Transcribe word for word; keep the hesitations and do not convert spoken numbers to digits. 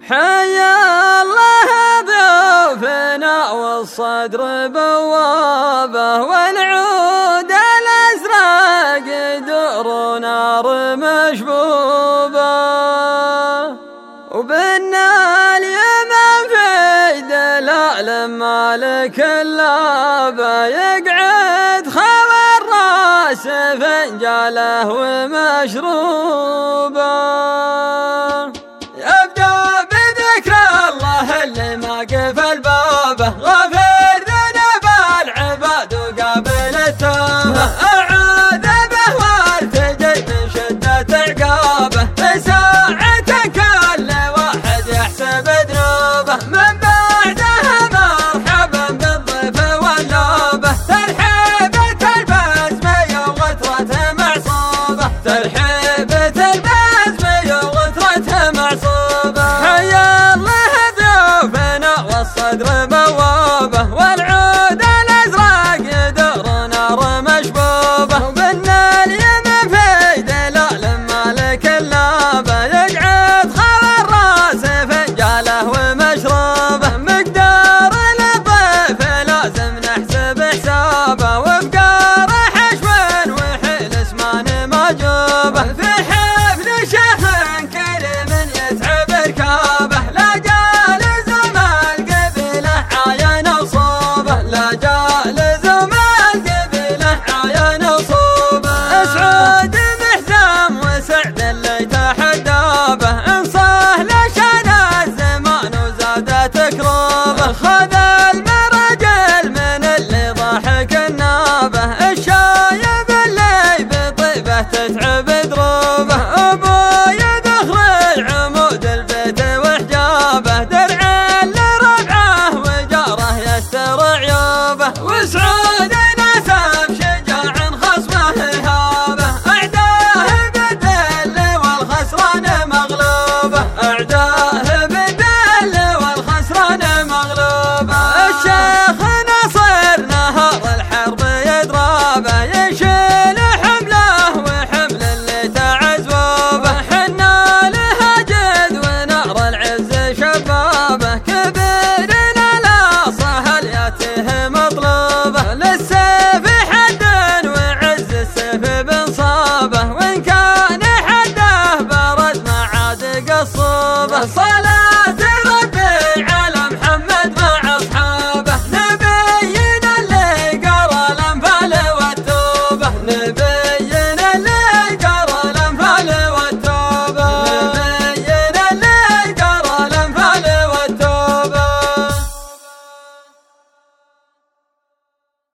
حيا الله ضيوفنا والصدر بوابه، والعود الازرق دور نار مشبوبه، وبالنال يمن في دلال مالك اللابه، يقعد خوى الراس فنجاله ومشروبه. قفل بابه غفر ذنب العباد وقابل التوبه، أعوذ به وارتجي من شدة عقابه، في ساعة كل واحد يحسب ذنوبه، من بعدها مرحبا بالضيف والنوبه، ترحيبة البزمي وغترة معصوبه، ترحيبة البزمي وغترة معصوبه. حيا الله والصدر بوابه، والعود الازرق يدور نار مشبوبه، وبالنال يمن في دلال مالك اللابه، يقعد خوى الراس فنجاله ومشروبه، مقدار للضيف لازم نحسب حسابه، وبقار حشو وحيل اسمان مجوبه، في حفل شيخ كريم يتعب ركابه، لا خذ المرجل من اللي ضحك النابه، الشايب اللي بطيبه تتعب دروبه، ابوي ذخر عمود البيت وحجابه، درع لربعه وجاره يستر عيوبه، وسعود نسب شجاع خصمه هابه، اعداه بالذل والخسران مغلوبه، اعداه الشيخ نصر نهار الحرب يضربه، يشيل حمله وحمل اللي تعزوبه، حنا لها جد ونار العز شبابه، كبيرنا لا صهل ياته مطلوبه، للسيف حد وعز السيف بنصابه، وان كان حده برد ما عاد قصوبه.